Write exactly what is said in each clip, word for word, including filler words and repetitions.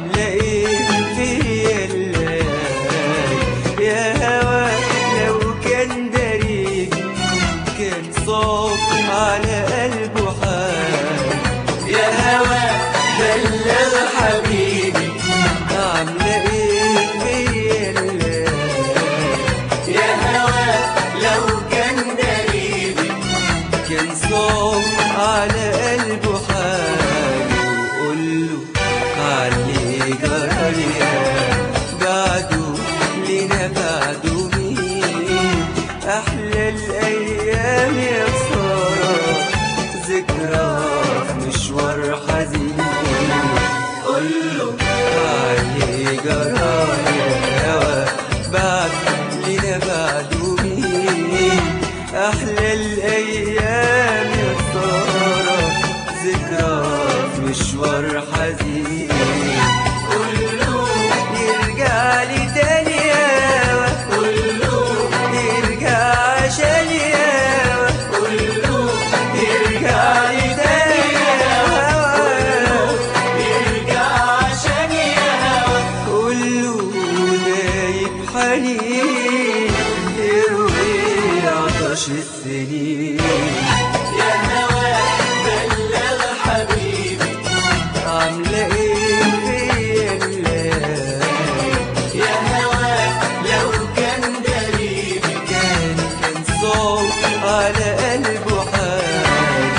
عاملة ايه فيا الليالي يا هوا لو كان داري كان صوت على قلبه حال يا هوا بلغ حبيبي عاملة ايه فيا الليالي يا هوا لو كان داري كان صوت على قلبه حال وقوله علي جرالي بعده لينا بعده مين أحلى الأيام يا خسارة ذكرى في مشوار حزين قوله علي جرالي هوا بعده لينا بعده مين أحلى الأيام يا خسارة ذكرى في مشوار حزين قوله يرجع لي تاني ياما قوله يرجع عشان ياما قوله يرجع لي تاني ياما يرجع عشان ياما قوله دايب حنين يروي عطش السنين يا هوا بلغ حبيبي عاملة ايه فيا الليالي يا هوا لو كان داريبي كان كان صوت على قلبه حال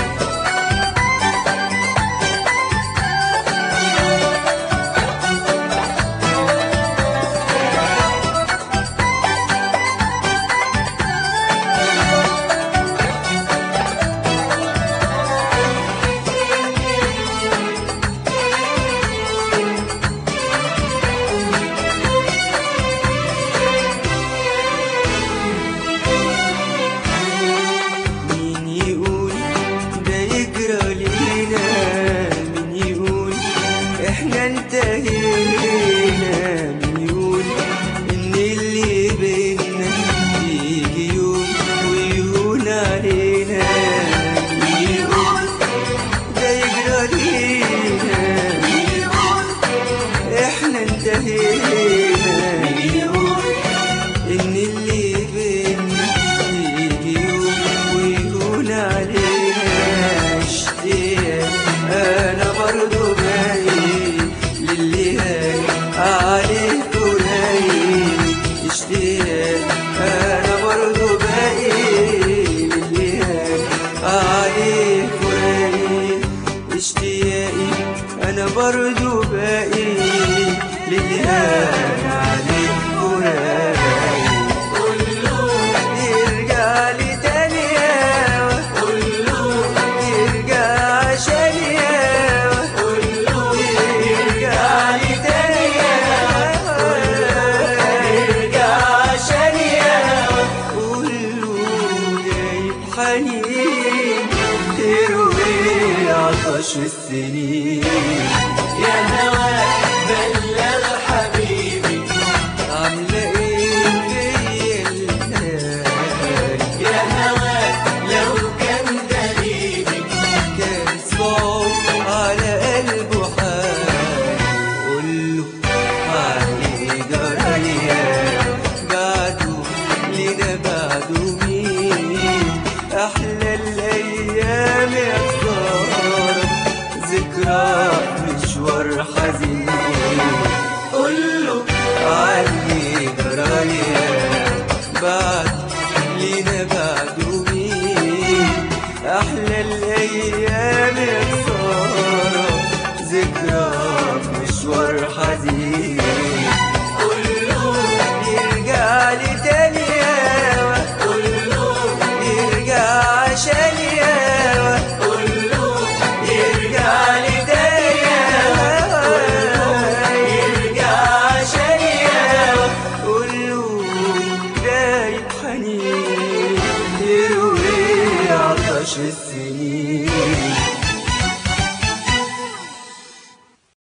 احنا انتهينا من يقول ان اللي بينا يجي يوم ويهون علينا يقول ده يجرى لينا يقول احنا انتهينا من يقول ان اللي بينا يجي يوم ويهون علينا اشتياق انا برضو عليك قليل اشتياق انا برضو باقي لليالي عليك قليل اشتياقي انا برضو باقي لليالي عليك قليل قوله يرجع لي تاني ياما قوله يرجع عشان ياما قوله يرجع لي تاني حنين تروي عطش السنين يا هوا بلغ حبيبي عاملة ايه فيا الليالي يا هوا لو كان داريبي كان صوت على قلبه حال قوله علي جرالي بعده لينا بعده مين أحلى الأيام يا خسارة ذكرى مشوار حزين قوله علي جرالي بعد لينا بعده مين أحلى الأيام يا خسارة ذكرى مشوار حزين قوله يرجع لي تاني ياما قوله يرجع عشان ياما قوله يرجع لي تاني ياما يرجع عشان ياما قوله دايب حنين يروي عطش